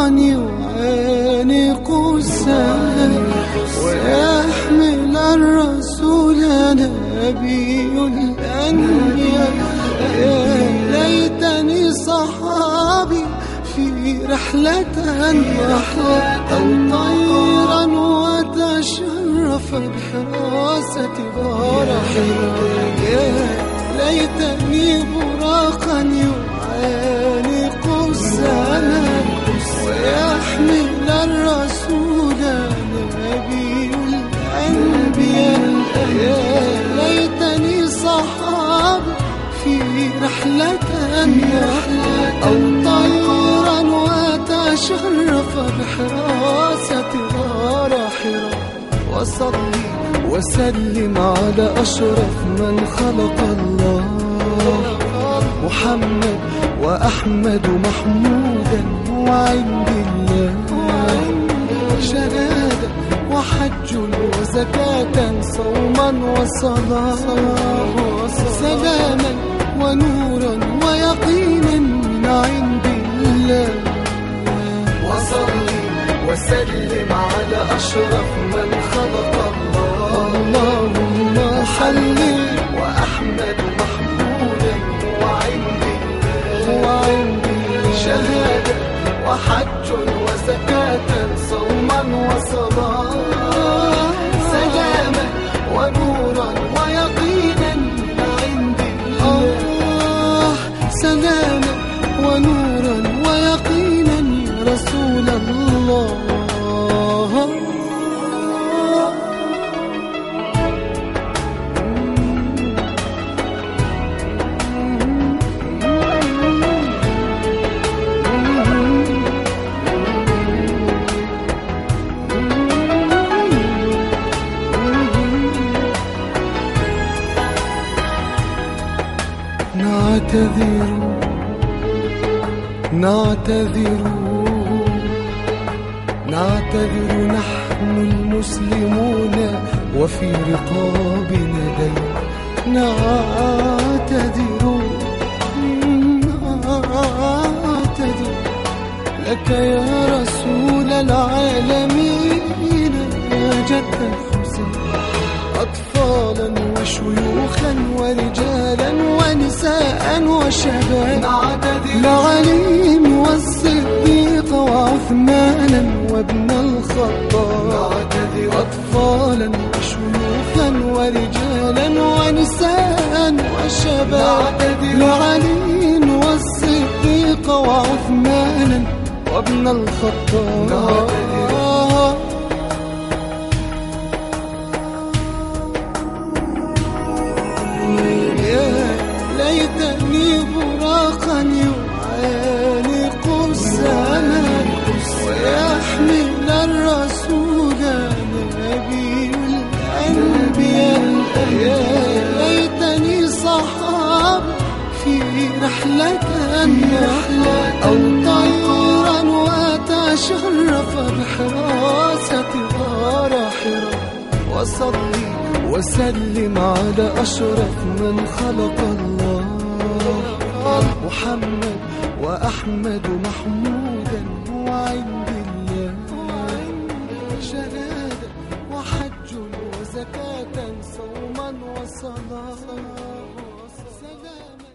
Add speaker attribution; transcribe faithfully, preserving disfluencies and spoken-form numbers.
Speaker 1: يعانق السماء ويحمل الرسول نبي الأنبياء. يا ليتني صحابي في رحلة أو طيرا وتشرف بحراسة غار حراء. يا ليتني براقا يعانق السماء ويحمل الرسول نبي الأنبياء. يا ليتني صحابي في رحلة أو طيرا وتشرف بحراسة غار حراء. وصلي وسلم على أشرف من خلق الله، محمد وأحمد محمودا وعند الله. شهادة وحج وزكاة صوما وصلاة، سلاما ونورا ويقينا من عند الله. وصلي وسلم على أشرف من خلق الله، اللهم حل وأحمد محمودا وعند الله. شهادة وحج وزكاة صوما وصلاة، سلاما ونورا ويقينا من عند الله. سلاما ونورا ويقينا يا رسول الله. نعتذر نعتذر نعتذر نحن المسلمون وفي رقابنا دين. نعتذر نعتذر لك يا رسول العالمين يا جد الحسين. أطفالا وشيوخا ورجالا ونساء وشباب، لعلي والصديق وعثمانا وابن الخطاب. أطفالا وشيوخا ورجالا ونساء وشباب، لعلي والصديق وعثمانا وابن الخطاب. ليتني براقا يعانق السماء ويحمل الرسول نبي الأنبياء. يا ليتني صحابي في رحلة أو طيرا وتشرف بحراسة غار حراء. وصلي وسلم على أشرف من خلق الله، محمد وأحمد محمودا وعند الله. شهادة وحج وزكاة صوما وصلاة، سلام